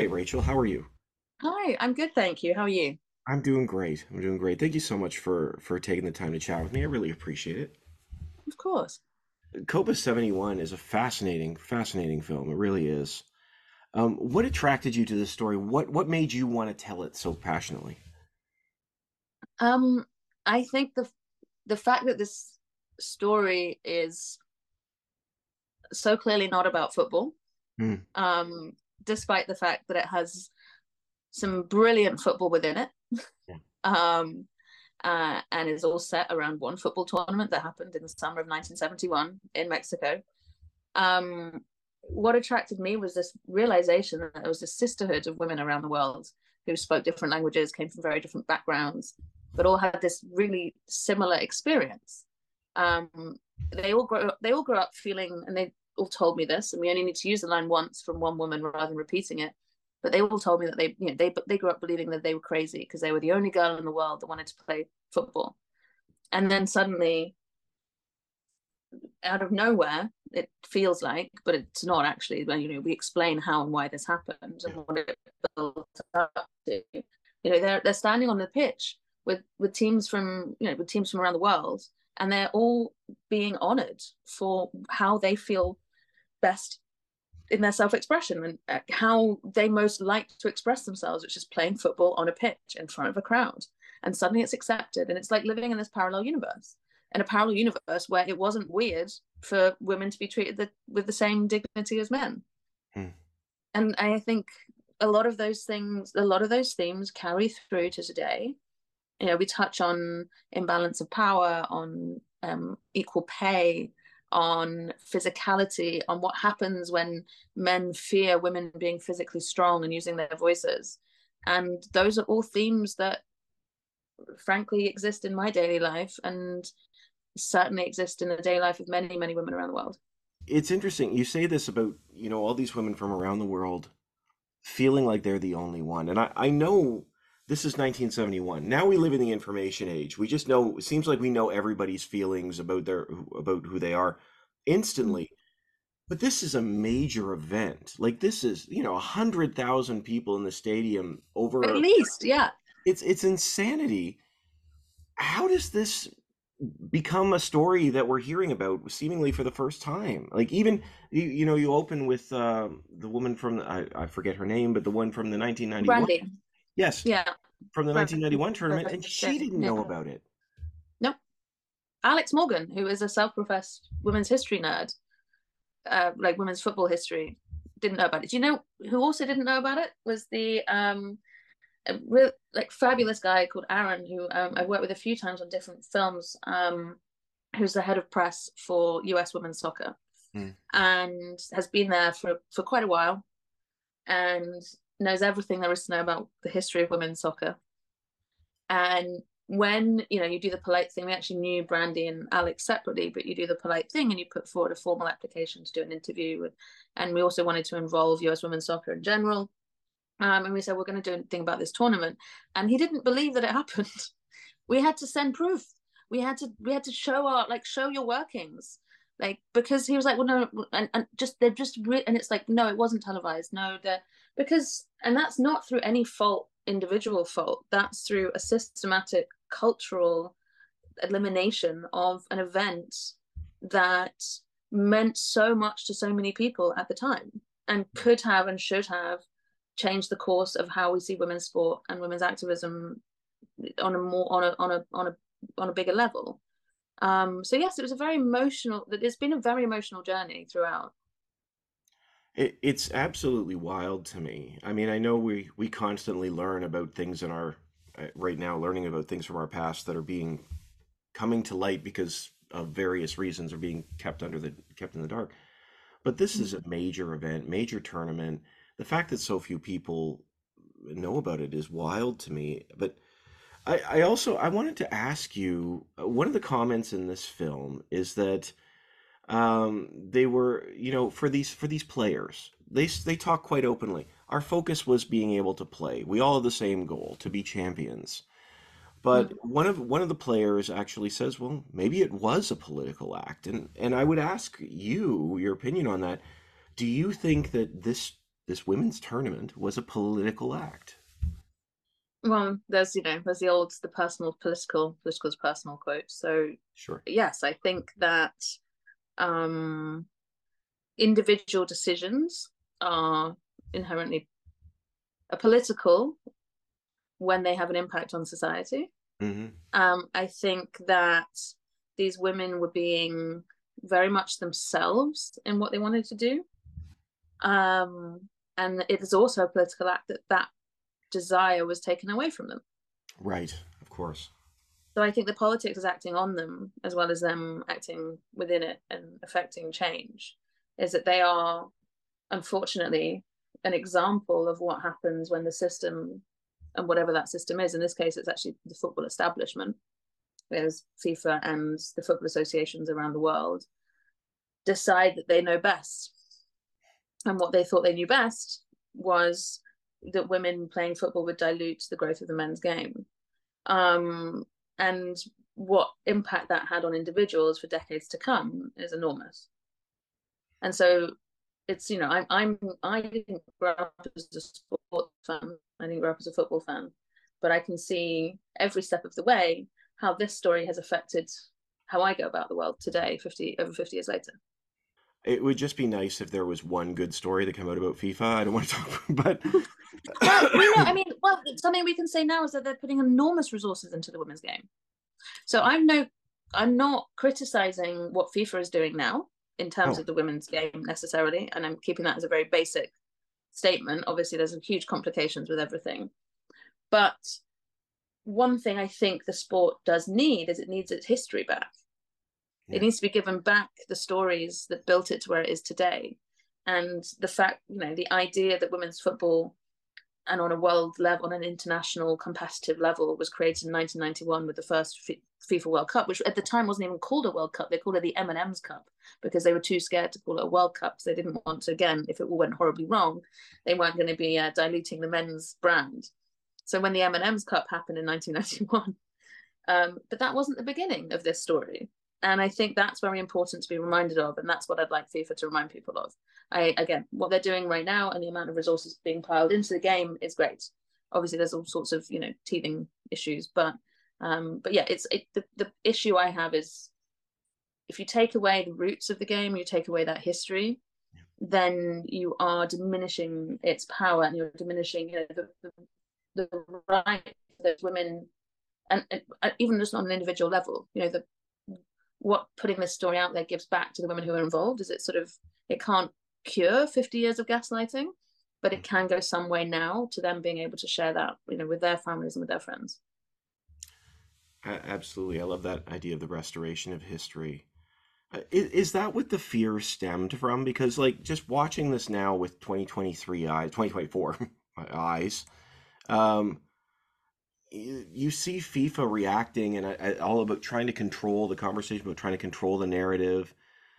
Rachel. How are you? Hi, I'm good, thank you. How are you? I'm doing great. I'm doing great. Thank you so much for taking the time to chat with me. I really appreciate it. Of course. Copa 71 is a fascinating film. It really is. What attracted you to this story? What made you want to tell it so passionately? Um, I think the fact that this story is so clearly not about football, Hmm. um, despite the fact that it has some brilliant football within it, Yeah. um, and is all set around one football tournament that happened in the summer of 1971 in Mexico. Um, what attracted me was this realization that there was this sisterhood of women around the world who spoke different languages, came from very different backgrounds, but all had this really similar experience. Um, they all grew up feeling, and they all told me this, and we only need to use the line once from one woman rather than repeating it. But they all told me that they grew up believing that they were crazy because they were the only girl in the world that wanted to play football. And then suddenly, out of nowhere, it feels like, but it's not actually. When we explain how and why this happened and Yeah. what it built up to. They're standing on the pitch with teams from with teams from around the world, and they're all being honoured for how they feel best in their self-expression and how they most like to express themselves, which is playing football on a pitch in front of a crowd. And suddenly it's accepted, and it's like living in this parallel universe, in a parallel universe where it wasn't weird for women to be treated with the same dignity as men. Hmm. And I think a lot of those themes carry through to today. We touch on imbalance of power, on equal pay, on physicality, on what happens when men fear women being physically strong and using their voices. And those are all themes that, frankly, exist in my daily life and certainly exist in the daily life of many, many women around the world. It's interesting. You say this about, all these women from around the world feeling like they're the only one. And I know this is 1971. Now we live in the information age. We just know, it seems like we know everybody's feelings about who they are instantly. But this is a major event. Like this is, 100,000 people in the stadium At over. least, yeah. It's insanity. How does this become a story that we're hearing about seemingly for the first time? Like even you open with the woman from I forget her name, but the one from the 1991. Brandy. Yes, Yeah. from the Brandy. 1991 tournament, and she didn't Yeah. know about it. No. Alex Morgan, who is a self-professed women's history nerd, like women's football history, didn't know about it. Do you know who also didn't know about it? Was the a real like fabulous guy called Aaron, who I've worked with a few times on different films. Who's the head of press for US women's soccer Hmm. and has been there for quite a while and knows everything there is to know about the history of women's soccer. And when you do the polite thing, we actually knew Brandy and Alex separately, but you do the polite thing and you put forward a formal application to do an interview with, and we also wanted to involve US women's soccer in general. And we said we're going to do a thing about this tournament, and he didn't believe that it happened. We had to send proof. We had to show show your workings, because he was like, well, no, and just they're just and it's like, no, it wasn't televised. No, they're because and that's not through any fault, individual fault. That's through a systematic cultural elimination of an event that meant so much to so many people at the time and could have and should have changed the course of how we see women's sport and women's activism on a more on a bigger level. So yes, it was a very emotional. It's been a very emotional journey throughout. It's absolutely wild to me. I mean, I know we constantly learn about things in our right now, learning about things from our past that are being coming to light because of various reasons are being kept in the dark. But this is a major event, major tournament. The fact that so few people know about it is wild to me. But I also I wanted to ask you, one of the comments in this film is that they were, for these players, they talk quite openly. Our focus was being able to play. We all have the same goal, to be champions. But Mm. one of the players actually says, well, maybe it was a political act. And I would ask you your opinion on that. Do you think that this this women's tournament was a political act. Well, there's the personal political is personal quote. So Sure. yes, I think that um, individual decisions are inherently political when they have an impact on society. Mm-hmm. I think that these women were being very much themselves in what they wanted to do. And it is also a political act that desire was taken away from them. Right, of course. So I think the politics is acting on them as well as them acting within it and affecting change, is that they are unfortunately an example of what happens when the system, and whatever that system is, in this case it's actually the football establishment, there's FIFA and the football associations around the world, decide that they know best. And what they thought they knew best was that women playing football would dilute the growth of the men's game. And what impact that had on individuals for decades to come is enormous. And so it's, I didn't grow up as a sport fan. I didn't grow up as a football fan, but I can see every step of the way how this story has affected how I go about the world today, over 50 years later. It would just be nice if there was one good story that came out about FIFA. I don't want to talk, but well, something we can say now is that they're putting enormous resources into the women's game. So I'm not criticizing what FIFA is doing now in terms of the women's game necessarily, and I'm keeping that as a very basic statement. Obviously, there's huge complications with everything, but one thing I think the sport does need is it needs its history back. Yeah. It needs to be given back the stories that built it to where it is today. And the fact, the idea that women's football, and on a world level, on an international competitive level, was created in 1991 with the first FIFA World Cup, which at the time wasn't even called a World Cup. They called it the M&M's Cup because they were too scared to call it a World Cup. So they didn't want to, again, if it all went horribly wrong, they weren't going to be diluting the men's brand. So when the M&M's Cup happened in 1991, but that wasn't the beginning of this story. And I think that's very important to be reminded of. And that's what I'd like FIFA to remind people of. Again, what they're doing right now and the amount of resources being piled into the game is great. Obviously, there's all sorts of, teething issues. But yeah, the issue I have is if you take away the roots of the game, you take away that history, then you are diminishing its power and you're diminishing the right that women, and even just on an individual level, what putting this story out there gives back to the women who are involved is it can't cure 50 years of gaslighting, but it can go some way now to them being able to share that, with their families and with their friends. Absolutely. I love that idea of the restoration of history. Is that what the fear stemmed from? Because just watching this now with 2024 eyes, you see FIFA reacting and all about trying to control the conversation, about trying to control the narrative.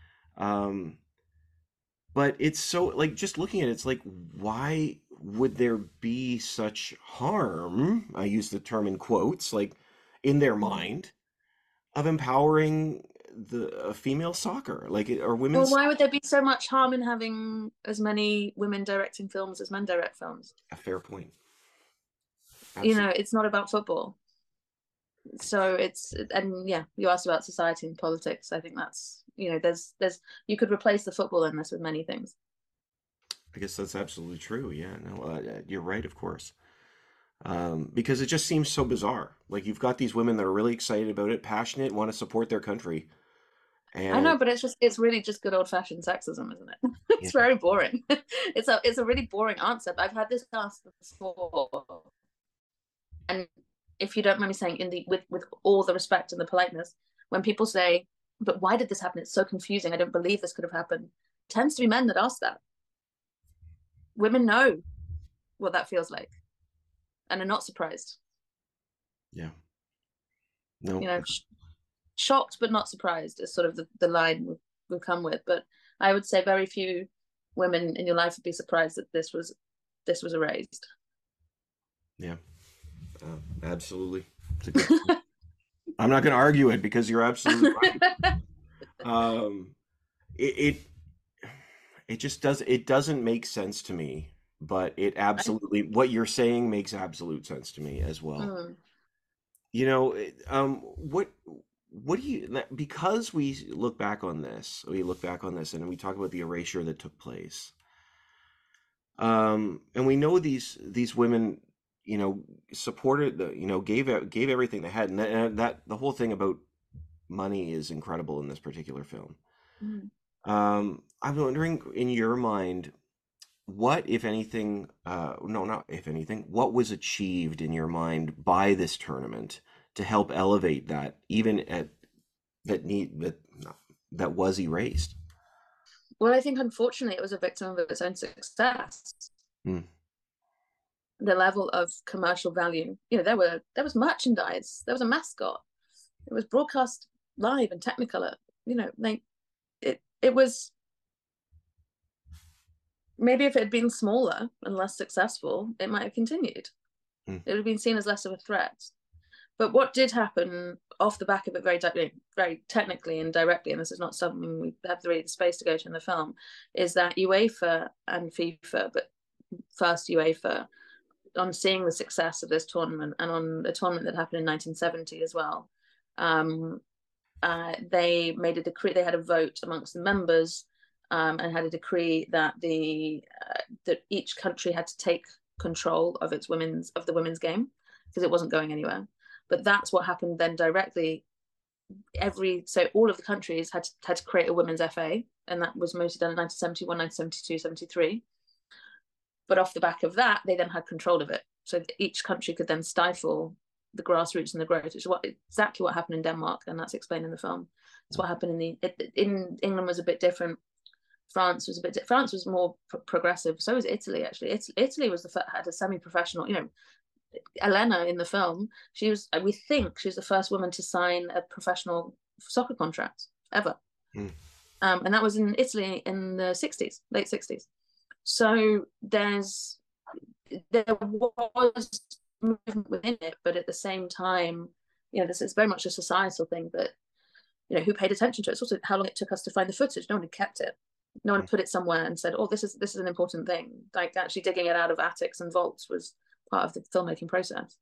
But it's so just looking at it, it's why would there be such harm? I use the term in quotes, in their mind of empowering the female soccer, or women's. Well, why would there be so much harm in having as many women directing films as men direct films? A fair point. Absolutely. It's not about football. So you asked about society and politics. I think that's, there's you could replace the football in this with many things. I guess that's absolutely true. Yeah, no, you're right, of course. Because it just seems so bizarre. You've got these women that are really excited about it, passionate, want to support their country. And I know, but it's really just good old fashioned sexism, isn't it? It's very boring. It's a really boring answer. But I've had this asked before. And if you don't mind me saying, with all the respect and the politeness, when people say, "But why did this happen? It's so confusing. I don't believe this could have happened," it tends to be men that ask that. Women know what that feels like, and are not surprised. Yeah. No. Shocked but not surprised is sort of the line we've come with. But I would say very few women in your life would be surprised that this was erased. Yeah. Absolutely. I'm not going to argue it because you're absolutely right. It just doesn't make sense to me but it I, absolutely, what you're saying makes absolute sense to me as well. mm, What do you, because we look back on this and we talk about the erasure that took place. And we know these women, supported gave everything they had, and that the whole thing about money is incredible in this particular film. mm. I'm wondering, in your mind, what, if anything, no, not if anything, what was achieved in your mind by this tournament to help elevate that, even at that need that that was erased? Well, I think unfortunately it was a victim of its own success. Hmm. The level of commercial value, there was merchandise, there was a mascot, it was broadcast live and Technicolor. Like it was, maybe if it had been smaller and less successful, it might have continued. Hmm. It would have been seen as less of a threat. But what did happen off the back of it, very technically and directly, and this is not something we have really the space to go to in the film, is that UEFA and FIFA, but first UEFA, on seeing the success of this tournament and on the tournament that happened in 1970 as well, um, they made a decree. They had a vote amongst the members, and had a decree that that each country had to take control of the women's game, because it wasn't going anywhere. But that's what happened then directly. So all of the countries had to create a women's FA, and that was mostly done in 1971, 1972, 73. But off the back of that, they then had control of it. So each country could then stifle the grassroots and the growth, which is exactly what happened in Denmark, and that's explained in the film. It's what happened in England was a bit different. France was more progressive. So was Italy, actually. Italy had a semi-professional. Elena in the film, we think she was the first woman to sign a professional soccer contract ever. Hmm. And that was in Italy in the 60s, late 60s. So there was movement within it, but at the same time, this is very much a societal thing that, who paid attention to it. It's also how long it took us to find the footage. No one had kept it. No one had put it somewhere and said, "Oh, this is an important thing." Like actually digging it out of attics and vaults was part of the filmmaking process.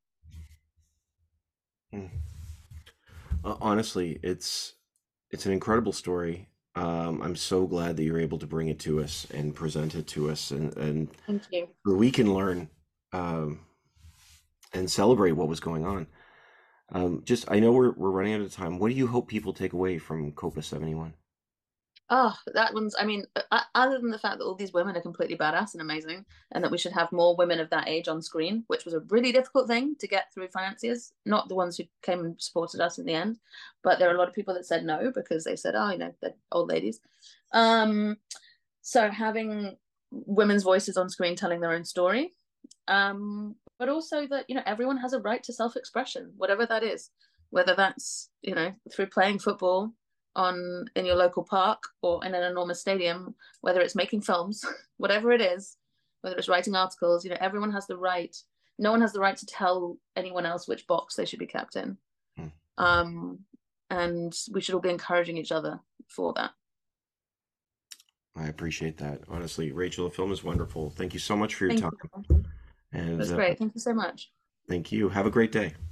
Hmm. Honestly, it's an incredible story. I'm so glad that you're able to bring it to us and present it to us, and Thank you. we can learn, um, and celebrate what was going on. Just, I know we're running out of time. What do you hope people take away from Copa 71? Oh, that one's, I mean, other than the fact that all these women are completely badass and amazing, and that we should have more women of that age on screen, which was a really difficult thing to get through financiers, not the ones who came and supported us in the end, but there are a lot of people that said no because they said, oh, they're old ladies. Um, so having women's voices on screen telling their own story, but also that, everyone has a right to self-expression, whatever that is, whether that's, through playing football in your local park or in an enormous stadium, whether it's making films, whatever it is, whether it's writing articles, everyone has the right. No one has the right to tell anyone else which box they should be kept in. Hmm. Um, and we should all be encouraging each other for that. I appreciate that. Honestly, Rachel, the film is wonderful. Thank you so much for your Thank time. you. And That's great. Thank you so much. thank you. Have a great day.